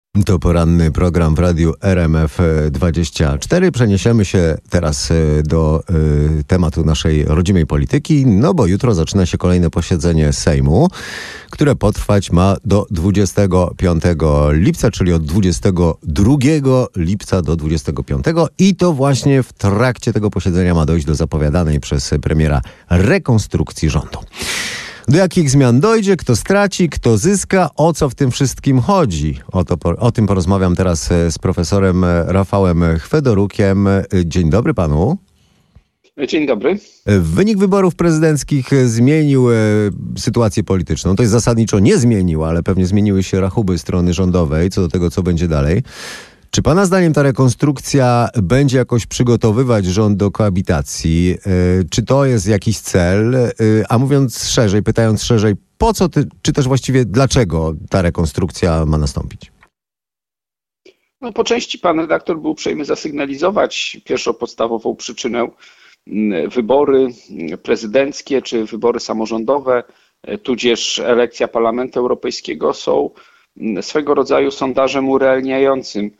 To poranny program w radiu RMF24. Przeniesiemy się teraz do tematu naszej rodzimej polityki, no bo jutro zaczyna się kolejne posiedzenie Sejmu, które potrwać ma do 25 lipca, czyli od 22 lipca do 25 i to właśnie w trakcie tego posiedzenia ma dojść do zapowiadanej przez premiera rekonstrukcji rządu. Do jakich zmian dojdzie, kto straci, kto zyska, o co w tym wszystkim chodzi? O tym porozmawiam teraz z profesorem Rafałem Chwedorukiem. Dzień dobry panu. Dzień dobry. Wynik wyborów prezydenckich zmienił sytuację polityczną. To jest zasadniczo nie zmienił, ale pewnie zmieniły się rachuby strony rządowej co do tego, co będzie dalej. Czy pana zdaniem ta rekonstrukcja będzie jakoś przygotowywać rząd do koabitacji? Czy to jest jakiś cel? A mówiąc szerzej, pytając szerzej, po co, czy też właściwie dlaczego ta rekonstrukcja ma nastąpić? No, po części pan redaktor był uprzejmy zasygnalizować pierwszą podstawową przyczynę. Wybory prezydenckie czy wybory samorządowe, tudzież elekcja Parlamentu Europejskiego są swego rodzaju sondażem urealniającym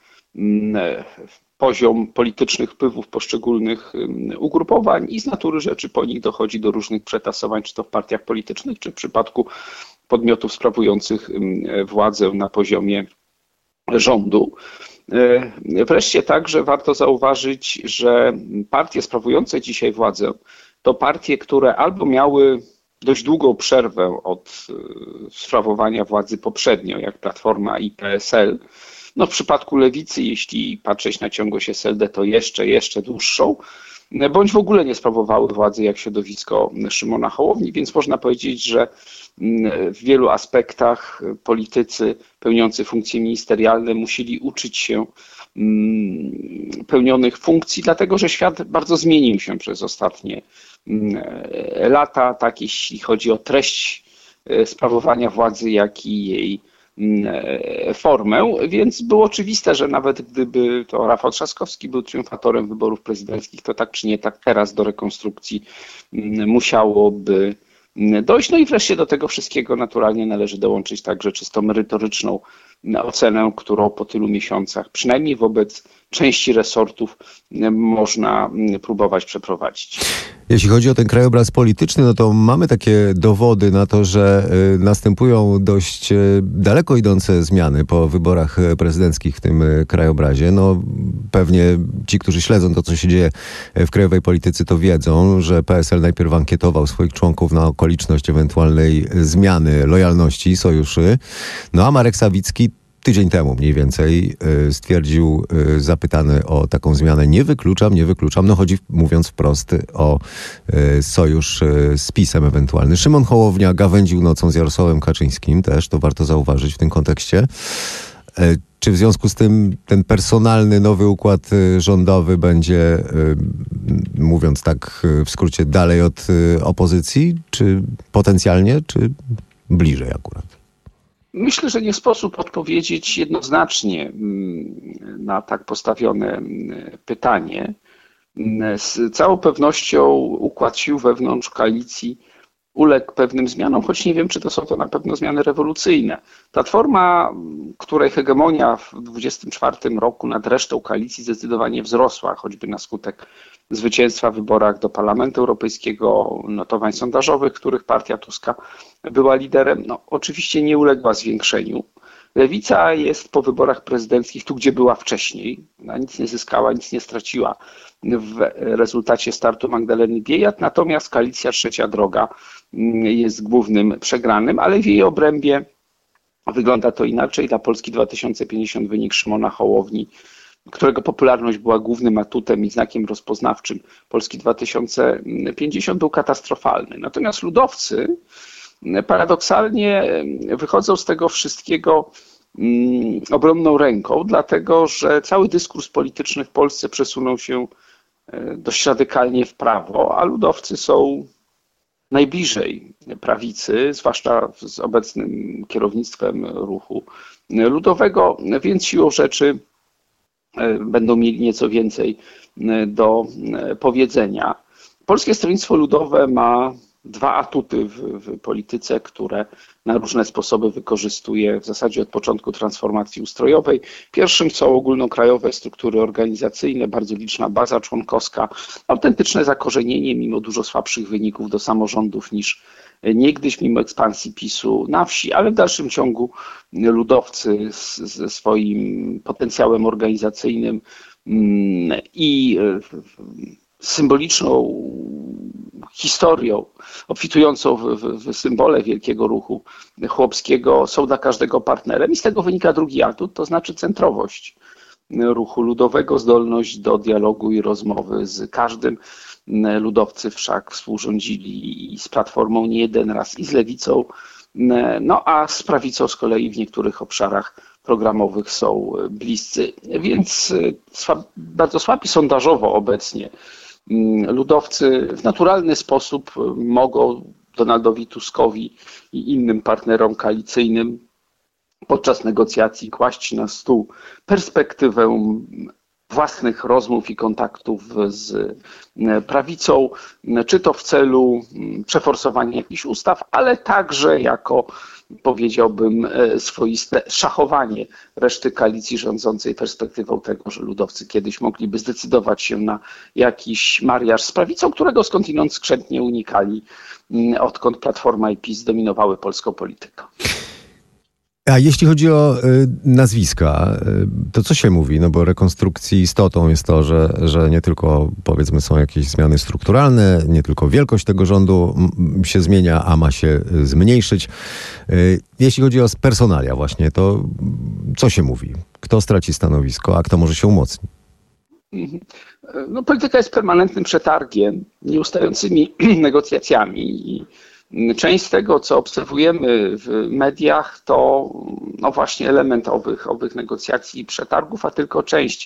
poziom politycznych wpływów poszczególnych ugrupowań i z natury rzeczy po nich dochodzi do różnych przetasowań, czy to w partiach politycznych, czy w przypadku podmiotów sprawujących władzę na poziomie rządu. Wreszcie także warto zauważyć, że partie sprawujące dzisiaj władzę to partie, które albo miały dość długą przerwę od sprawowania władzy poprzednio, jak Platforma i PSL. No w przypadku Lewicy, jeśli patrzeć na ciągłość SLD, to jeszcze dłuższą, bądź w ogóle nie sprawowały władzy jak środowisko Szymona Hołowni, więc można powiedzieć, że w wielu aspektach politycy pełniący funkcje ministerialne musieli uczyć się pełnionych funkcji, dlatego że świat bardzo zmienił się przez ostatnie lata, tak jeśli chodzi o treść sprawowania władzy, jak i jej formę, więc było oczywiste, że nawet gdyby to Rafał Trzaskowski był triumfatorem wyborów prezydenckich, to tak czy nie tak teraz do rekonstrukcji musiałoby dojść. No i wreszcie do tego wszystkiego naturalnie należy dołączyć także czysto merytoryczną ocenę, którą po tylu miesiącach, przynajmniej wobec części resortów, można próbować przeprowadzić. Jeśli chodzi o ten krajobraz polityczny, no to mamy takie dowody na to, że następują dość daleko idące zmiany po wyborach prezydenckich w tym krajobrazie. No pewnie ci, którzy śledzą to, co się dzieje w krajowej polityce, to wiedzą, że PSL najpierw ankietował swoich członków na okoliczność ewentualnej zmiany lojalności, sojuszy. No a Marek Sawicki tydzień temu mniej więcej stwierdził, zapytany o taką zmianę, nie wykluczam. No chodzi, mówiąc wprost, o sojusz z PiS-em ewentualny. Szymon Hołownia gawędził nocą z Jarosławem Kaczyńskim też, to warto zauważyć w tym kontekście. Czy w związku z tym ten personalny nowy układ rządowy będzie, mówiąc tak w skrócie, dalej od opozycji? Czy potencjalnie, czy bliżej akurat? Myślę, że nie sposób odpowiedzieć jednoznacznie na tak postawione pytanie. Z całą pewnością układ sił wewnątrz koalicji uległ pewnym zmianom, choć nie wiem, czy to są to na pewno zmiany rewolucyjne. Platforma, której hegemonia w 2024 roku nad resztą koalicji zdecydowanie wzrosła, choćby na skutek zwycięstwa w wyborach do Parlamentu Europejskiego, notowań sondażowych, których partia Tuska była liderem, no oczywiście nie uległa zwiększeniu. Lewica jest po wyborach prezydenckich tu, gdzie była wcześniej. Ona nic nie zyskała, nic nie straciła w rezultacie startu Magdaleny Biejat, natomiast koalicja Trzecia Droga jest głównym przegranym, ale w jej obrębie wygląda to inaczej. Dla Polski 2050 wynik Szymona Hołowni, którego popularność była głównym atutem i znakiem rozpoznawczym Polski 2050, był katastrofalny. Natomiast ludowcy paradoksalnie wychodzą z tego wszystkiego obronną ręką, dlatego że cały dyskurs polityczny w Polsce przesunął się dość radykalnie w prawo, a ludowcy są najbliżej prawicy, zwłaszcza z obecnym kierownictwem ruchu ludowego, więc siłą rzeczy będą mieli nieco więcej do powiedzenia. Polskie Stronnictwo Ludowe ma dwa atuty w polityce, które na różne sposoby wykorzystuje w zasadzie od początku transformacji ustrojowej. Pierwszym są ogólnokrajowe struktury organizacyjne, bardzo liczna baza członkowska, autentyczne zakorzenienie mimo dużo słabszych wyników do samorządów niż niegdyś, mimo ekspansji PiS-u na wsi, ale w dalszym ciągu ludowcy ze swoim potencjałem organizacyjnym i symboliczną historią obfitującą w symbole wielkiego ruchu chłopskiego są dla każdego partnerem i z tego wynika drugi atut, to znaczy centrowość ruchu ludowego, zdolność do dialogu i rozmowy z każdym. Ludowcy wszak współrządzili i z Platformą nie jeden raz i z Lewicą, no a z prawicą z kolei w niektórych obszarach programowych są bliscy, więc bardzo słabi sondażowo obecnie ludowcy w naturalny sposób mogą Donaldowi Tuskowi i innym partnerom koalicyjnym podczas negocjacji kłaść na stół perspektywę własnych rozmów i kontaktów z prawicą, czy to w celu przeforsowania jakichś ustaw, ale także jako, powiedziałbym, swoiste szachowanie reszty koalicji rządzącej perspektywą tego, że ludowcy kiedyś mogliby zdecydować się na jakiś mariaż z prawicą, którego skądinąd skrzętnie unikali, odkąd Platforma i PiS zdominowały polską politykę. A jeśli chodzi o nazwiska, to co się mówi? No bo rekonstrukcji istotą jest to, że nie tylko powiedzmy są jakieś zmiany strukturalne, nie tylko wielkość tego rządu się zmienia, a ma się zmniejszyć. Jeśli chodzi o personalia właśnie, to co się mówi? Kto straci stanowisko, a kto może się umocni? No, polityka jest permanentnym przetargiem, nieustającymi negocjacjami i część z tego, co obserwujemy w mediach, to no właśnie element owych negocjacji i przetargów, a tylko część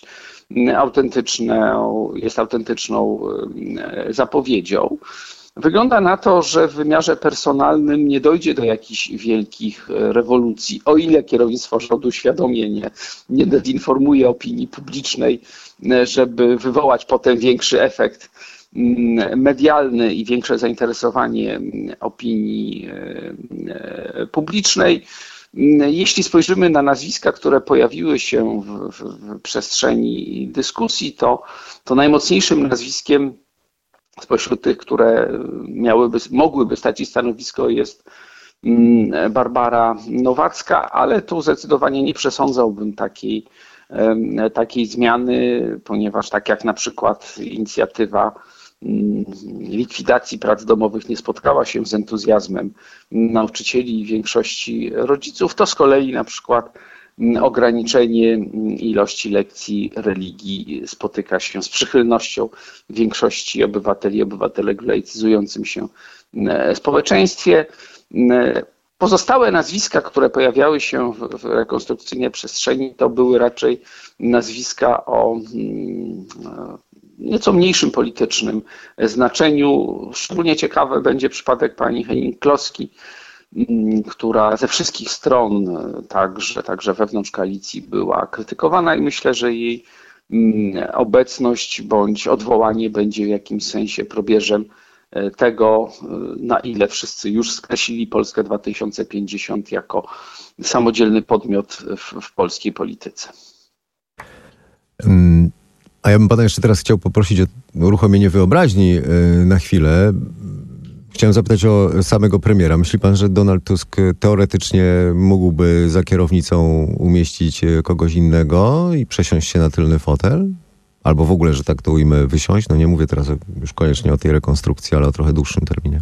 jest autentyczną zapowiedzią. Wygląda na to, że w wymiarze personalnym nie dojdzie do jakichś wielkich rewolucji, o ile kierownictwo rządu świadomie nie dezinformuje opinii publicznej, żeby wywołać potem większy efekt medialny i większe zainteresowanie opinii publicznej. Jeśli spojrzymy na nazwiska, które pojawiły się w przestrzeni dyskusji, to najmocniejszym nazwiskiem spośród tych, które mogłyby stracić stanowisko, jest Barbara Nowacka, ale tu zdecydowanie nie przesądzałbym takiej zmiany, ponieważ tak jak na przykład inicjatywa likwidacji prac domowych nie spotkała się z entuzjazmem nauczycieli i większości rodziców, to z kolei na przykład ograniczenie ilości lekcji religii spotyka się z przychylnością większości obywateli i obywatelek w laicyzującym się społeczeństwie. Pozostałe nazwiska, które pojawiały się w rekonstrukcyjnej przestrzeni, to były raczej nazwiska o nieco mniejszym politycznym znaczeniu. Szczególnie ciekawy będzie przypadek pani Hennig-Kloski, która ze wszystkich stron, także wewnątrz koalicji, była krytykowana i myślę, że jej obecność bądź odwołanie będzie w jakimś sensie probierzem tego, na ile wszyscy już skreślili Polskę 2050 jako samodzielny podmiot w polskiej polityce. A ja bym pana jeszcze teraz chciał poprosić o uruchomienie wyobraźni na chwilę. Chciałem zapytać o samego premiera. Myśli pan, że Donald Tusk teoretycznie mógłby za kierownicą umieścić kogoś innego i przesiąść się na tylny fotel? Albo w ogóle, że tak to ujmę, wysiąść? No nie mówię teraz już koniecznie o tej rekonstrukcji, ale o trochę dłuższym terminie.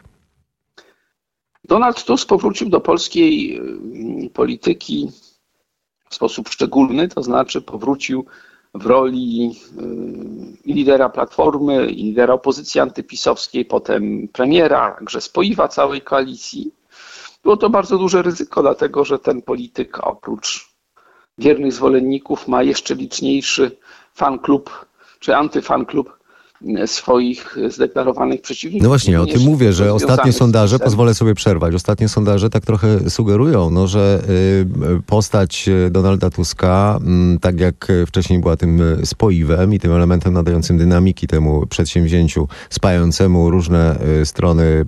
Donald Tusk powrócił do polskiej polityki w sposób szczególny, to znaczy powrócił w roli lidera Platformy, lidera opozycji antypisowskiej, potem premiera, także spoiwa całej koalicji. Było to bardzo duże ryzyko, dlatego że ten polityk oprócz wiernych zwolenników ma jeszcze liczniejszy fanklub czy antyfanklub swoich zdeklarowanych przeciwników. No właśnie, o tym mówię, że ostatnie sondaże, pozwolę sobie przerwać, ostatnie sondaże tak trochę sugerują, że postać Donalda Tuska, tak jak wcześniej była tym spoiwem i tym elementem nadającym dynamiki temu przedsięwzięciu, spajającemu różne strony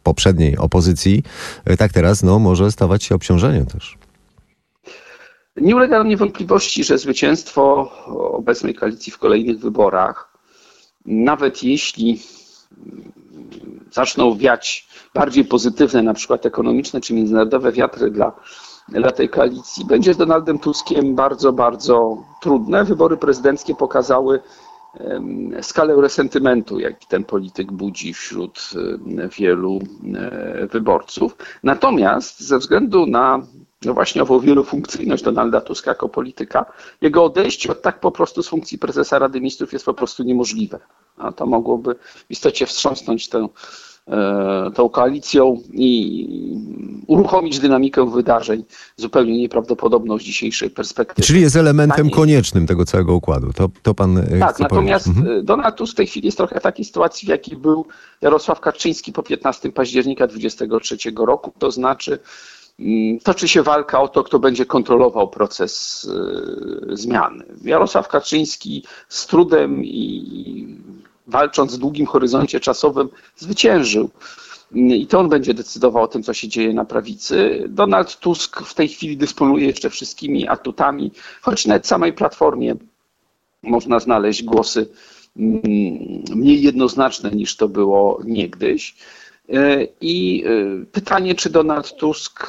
poprzedniej opozycji, tak teraz może stawać się obciążeniem też. Nie ulega mnie wątpliwości, że zwycięstwo obecnej koalicji w kolejnych wyborach, nawet jeśli zaczną wiać bardziej pozytywne, na przykład ekonomiczne czy międzynarodowe wiatry dla tej koalicji, będzie z Donaldem Tuskiem bardzo, bardzo trudne. Wybory prezydenckie pokazały skalę resentymentu, jaki ten polityk budzi wśród wielu wyborców. Natomiast ze względu na właśnie ową wielofunkcyjność Donalda Tuska jako polityka, jego odejście od tak po prostu z funkcji prezesa Rady Ministrów jest po prostu niemożliwe. A to mogłoby w istocie wstrząsnąć tą koalicją i uruchomić dynamikę wydarzeń zupełnie nieprawdopodobną z dzisiejszej perspektywy. Czyli jest elementem koniecznym tego całego układu. To pan tak, chce natomiast powiedzieć. Donald Tusk w tej chwili jest trochę w takiej sytuacji, w jakiej był Jarosław Kaczyński po 15 października 2023 roku. To znaczy toczy się walka o to, kto będzie kontrolował proces zmiany. Jarosław Kaczyński z trudem i walcząc w długim horyzoncie czasowym zwyciężył. I to on będzie decydował o tym, co się dzieje na prawicy. Donald Tusk w tej chwili dysponuje jeszcze wszystkimi atutami, choć nawet w samej Platformie można znaleźć głosy mniej jednoznaczne niż to było niegdyś. I pytanie, czy Donald Tusk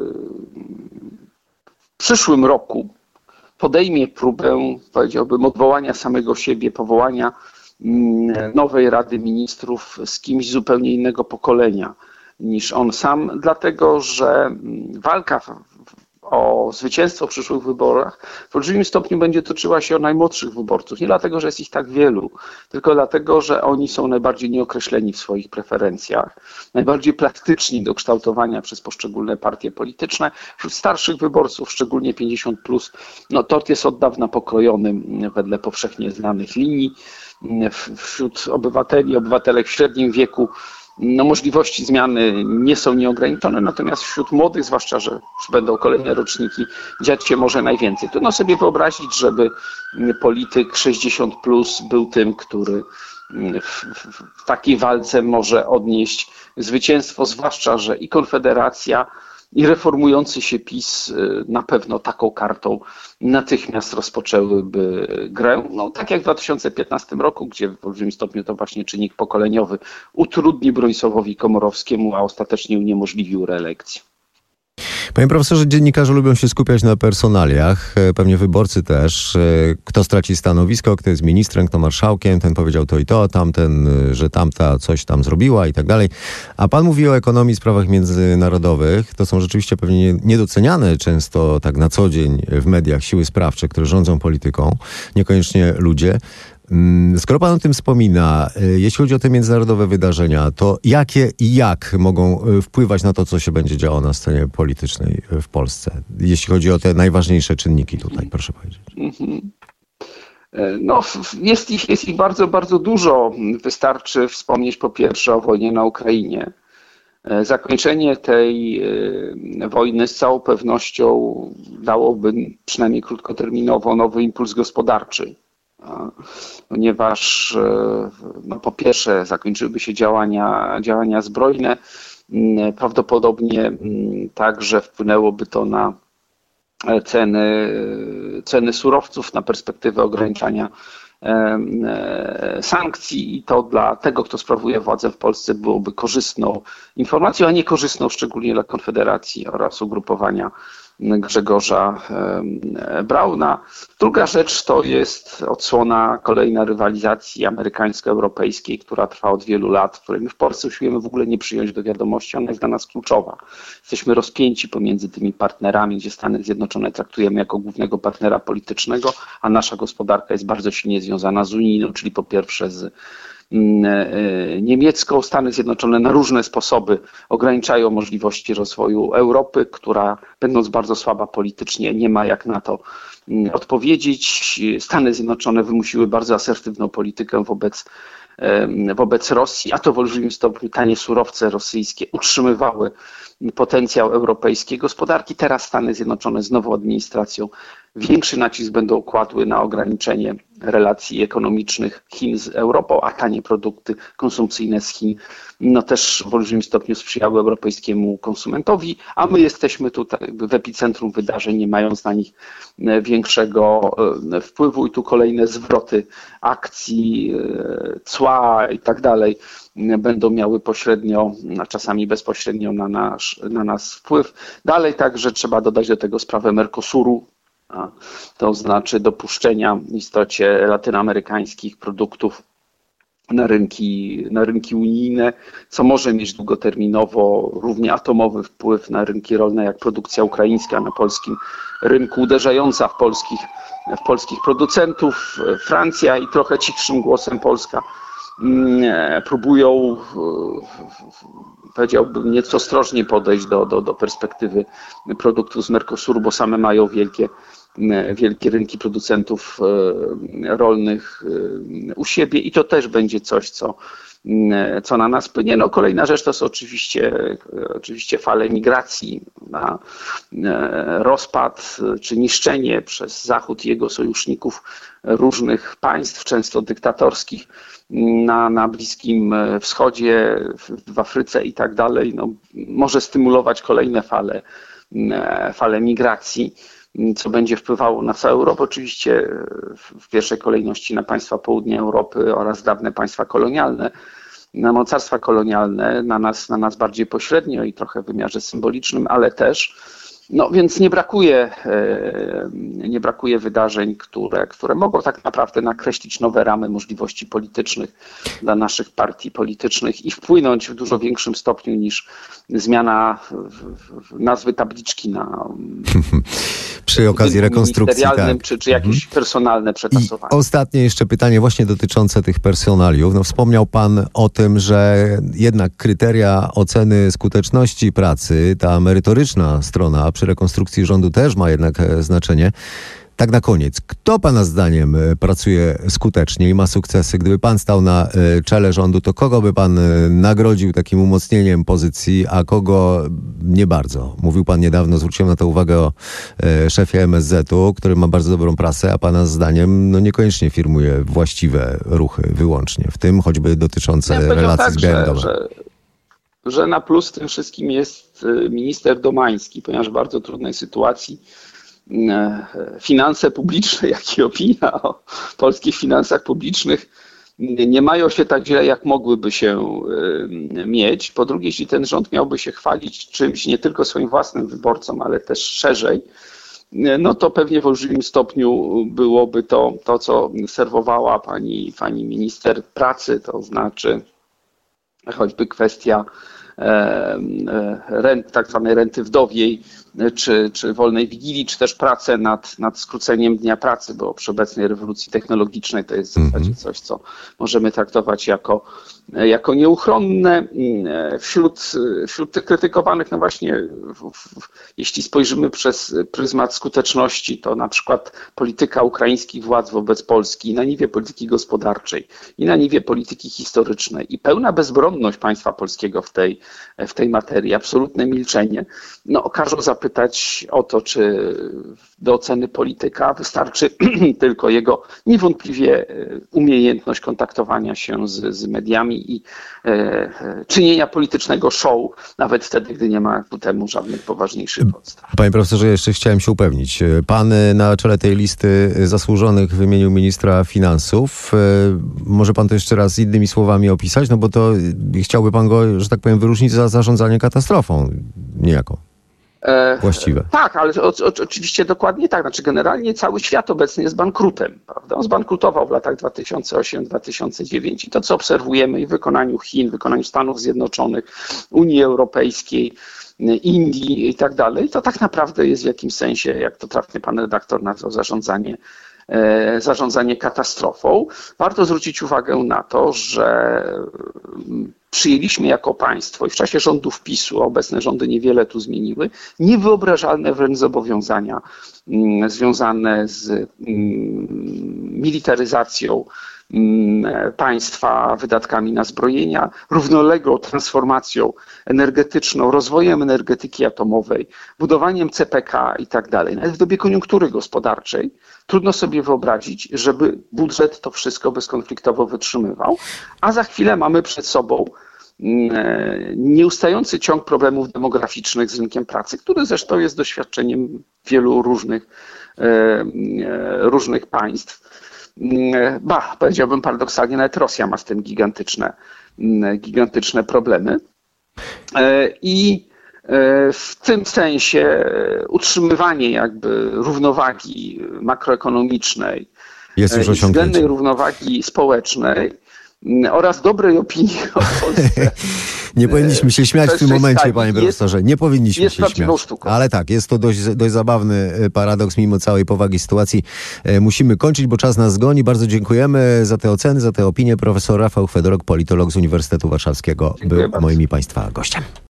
w przyszłym roku podejmie próbę, powiedziałbym, odwołania samego siebie, powołania nowej Rady Ministrów z kimś zupełnie innego pokolenia niż on sam, dlatego że walka o zwycięstwo w przyszłych wyborach w olbrzymim stopniu będzie toczyła się o najmłodszych wyborców. Nie dlatego, że jest ich tak wielu, tylko dlatego, że oni są najbardziej nieokreśleni w swoich preferencjach, najbardziej plastyczni do kształtowania przez poszczególne partie polityczne. Wśród starszych wyborców, szczególnie 50+, tort jest od dawna pokrojony wedle powszechnie znanych linii. Wśród obywatelek w średnim wieku możliwości zmiany nie są nieograniczone, natomiast wśród młodych, zwłaszcza, że już będą kolejne roczniki, dziać się może najwięcej. Trudno sobie wyobrazić, żeby polityk 60+ był tym, który w takiej walce może odnieść zwycięstwo, zwłaszcza, że i Konfederacja, i reformujący się PiS na pewno taką kartą natychmiast rozpoczęłyby grę. Tak jak w 2015 roku, gdzie w olbrzymim stopniu to właśnie czynnik pokoleniowy utrudni Bronisławowi Komorowskiemu, a ostatecznie uniemożliwił reelekcję. Panie profesorze, dziennikarze lubią się skupiać na personaliach, pewnie wyborcy też. Kto straci stanowisko, kto jest ministrem, kto marszałkiem, ten powiedział to i to, tamten, że tamta coś tam zrobiła i tak dalej. A pan mówi o ekonomii, sprawach międzynarodowych. To są rzeczywiście pewnie niedoceniane często tak na co dzień w mediach siły sprawcze, które rządzą polityką, niekoniecznie ludzie. Skoro pan o tym wspomina, jeśli chodzi o te międzynarodowe wydarzenia, to jakie i jak mogą wpływać na to, co się będzie działo na scenie politycznej w Polsce? Jeśli chodzi o te najważniejsze czynniki tutaj, proszę powiedzieć. Jest ich bardzo, bardzo dużo. Wystarczy wspomnieć po pierwsze o wojnie na Ukrainie. Zakończenie tej wojny z całą pewnością dałoby przynajmniej krótkoterminowo nowy impuls gospodarczy. Ponieważ po pierwsze zakończyłyby się działania zbrojne, prawdopodobnie także wpłynęłoby to na ceny surowców, na perspektywę ograniczania sankcji i to dla tego, kto sprawuje władzę w Polsce byłoby korzystną informacją, a niekorzystną szczególnie dla Konfederacji oraz ugrupowania Grzegorza Brauna. Druga rzecz to jest odsłona kolejna rywalizacji amerykańsko-europejskiej, która trwa od wielu lat, której my w Polsce usiłujemy w ogóle nie przyjąć do wiadomości. Ona jest dla nas kluczowa. Jesteśmy rozpięci pomiędzy tymi partnerami, gdzie Stany Zjednoczone traktujemy jako głównego partnera politycznego, a nasza gospodarka jest bardzo silnie związana z unijną, czyli po pierwsze z niemiecką. Stany Zjednoczone na różne sposoby ograniczają możliwości rozwoju Europy, która będąc bardzo słaba politycznie nie ma jak na to odpowiedzieć. Stany Zjednoczone wymusiły bardzo asertywną politykę wobec Rosji, a to w olbrzymim stopniu tanie surowce rosyjskie utrzymywały potencjał europejskiej gospodarki. Teraz Stany Zjednoczone z nową administracją większy nacisk będą kładły na ograniczenie relacji ekonomicznych Chin z Europą, a tanie produkty konsumpcyjne z Chin no też w olbrzymim stopniu sprzyjały europejskiemu konsumentowi, a my jesteśmy tutaj w epicentrum wydarzeń, nie mając na nich większego wpływu i tu kolejne zwroty akcji, cła i tak dalej będą miały pośrednio, a czasami bezpośrednio na nas wpływ. Dalej także trzeba dodać do tego sprawę Mercosuru, to znaczy dopuszczenia w istocie latynoamerykańskich produktów na rynki unijne, co może mieć długoterminowo równie atomowy wpływ na rynki rolne jak produkcja ukraińska na polskim rynku, uderzająca w polskich producentów. Francja i trochę cichszym głosem Polska próbują, powiedziałbym, nieco ostrożnie podejść do perspektywy produktów z Mercosuru, bo same mają wielkie rynki producentów rolnych u siebie i to też będzie coś, co na nas wpłynie. No, kolejna rzecz to są oczywiście fale migracji, rozpad czy niszczenie przez Zachód i jego sojuszników różnych państw, często dyktatorskich, na Bliskim Wschodzie, w Afryce i tak dalej, no, może stymulować kolejne fale migracji, co będzie wpływało na całą Europę, oczywiście w pierwszej kolejności na państwa południa Europy oraz dawne państwa kolonialne, na mocarstwa kolonialne, na nas bardziej pośrednio i trochę w wymiarze symbolicznym, ale też, no więc nie brakuje wydarzeń, które mogą tak naprawdę nakreślić nowe ramy możliwości politycznych dla naszych partii politycznych i wpłynąć w dużo większym stopniu niż zmiana nazwy tabliczki przy okazji rekonstrukcji, tak. czy jakieś personalne przetasowanie. I ostatnie jeszcze pytanie właśnie dotyczące tych personaliów. No, wspomniał pan o tym, że jednak kryteria oceny skuteczności pracy, ta merytoryczna strona przy rekonstrukcji rządu też ma jednak znaczenie. Tak na koniec, kto pana zdaniem pracuje skutecznie i ma sukcesy? Gdyby pan stał na czele rządu, to kogo by pan nagrodził takim umocnieniem pozycji, a kogo nie bardzo? Mówił pan niedawno, zwróciłem na to uwagę, o szefie MSZ-u, który ma bardzo dobrą prasę, a pana zdaniem no niekoniecznie firmuje właściwe ruchy wyłącznie, w tym choćby dotyczące relacji z Białym Domem. Że na plus tym wszystkim jest minister Domański, ponieważ w bardzo trudnej sytuacji finanse publiczne, jak i opinia o polskich finansach publicznych nie mają się tak źle, jak mogłyby się mieć. Po drugie, jeśli ten rząd miałby się chwalić czymś nie tylko swoim własnym wyborcom, ale też szerzej, no to pewnie w olbrzymim stopniu byłoby to, co serwowała pani minister pracy, to znaczy choćby kwestia tak zwanej renty wdowiej, czy wolnej wigilii, czy też pracę nad skróceniem dnia pracy, bo przy obecnej rewolucji technologicznej to jest w zasadzie coś, co możemy traktować jako nieuchronne. Wśród tych krytykowanych, no właśnie, jeśli spojrzymy przez pryzmat skuteczności, to na przykład polityka ukraińskich władz wobec Polski na niwie polityki gospodarczej i na niwie polityki historycznej i pełna bezbronność państwa polskiego w tej materii, absolutne milczenie, no każą zapytać o to, czy do oceny polityka wystarczy tylko jego niewątpliwie umiejętność kontaktowania się z mediami i czynienia politycznego show, nawet wtedy, gdy nie ma ku temu żadnych poważniejszych podstaw. Panie profesorze, jeszcze chciałem się upewnić. Pan na czele tej listy zasłużonych wymienił ministra finansów. Może pan to jeszcze raz innymi słowami opisać? No bo to chciałby pan go, że tak powiem, wyróżnić za zarządzanie katastrofą niejako. Właściwe. Tak, ale oczywiście dokładnie tak. Znaczy generalnie cały świat obecny jest bankrutem, prawda? On zbankrutował w latach 2008-2009 i to, co obserwujemy i w wykonaniu Chin, w wykonaniu Stanów Zjednoczonych, Unii Europejskiej, Indii i tak dalej, to tak naprawdę jest w jakimś sensie, jak to trafnie pan redaktor nazwał, zarządzanie katastrofą. Warto zwrócić uwagę na to, że przyjęliśmy jako państwo i w czasie rządów PiS-u, obecne rządy niewiele tu zmieniły, niewyobrażalne wręcz zobowiązania związane z militaryzacją państwa wydatkami na zbrojenia, równoległą transformacją energetyczną, rozwojem energetyki atomowej, budowaniem CPK i tak dalej. Nawet w dobie koniunktury gospodarczej trudno sobie wyobrazić, żeby budżet to wszystko bezkonfliktowo wytrzymywał, a za chwilę mamy przed sobą nieustający ciąg problemów demograficznych z rynkiem pracy, który zresztą jest doświadczeniem wielu różnych państw. Powiedziałbym paradoksalnie, nawet Rosja ma z tym gigantyczne problemy. I w tym sensie utrzymywanie jakby równowagi makroekonomicznej jest już i względnej równowagi społecznej oraz dobrej opinii o Polsce. Nie powinniśmy się śmiać w tym momencie, panie profesorze. Nie powinniśmy się śmiać. Sztuką. Ale tak, jest to dość zabawny paradoks, mimo całej powagi sytuacji. Musimy kończyć, bo czas nas goni. Bardzo dziękujemy za te oceny, za te opinie. Profesor Rafał Fedoruk, politolog z Uniwersytetu Warszawskiego, był moim i państwa gościem.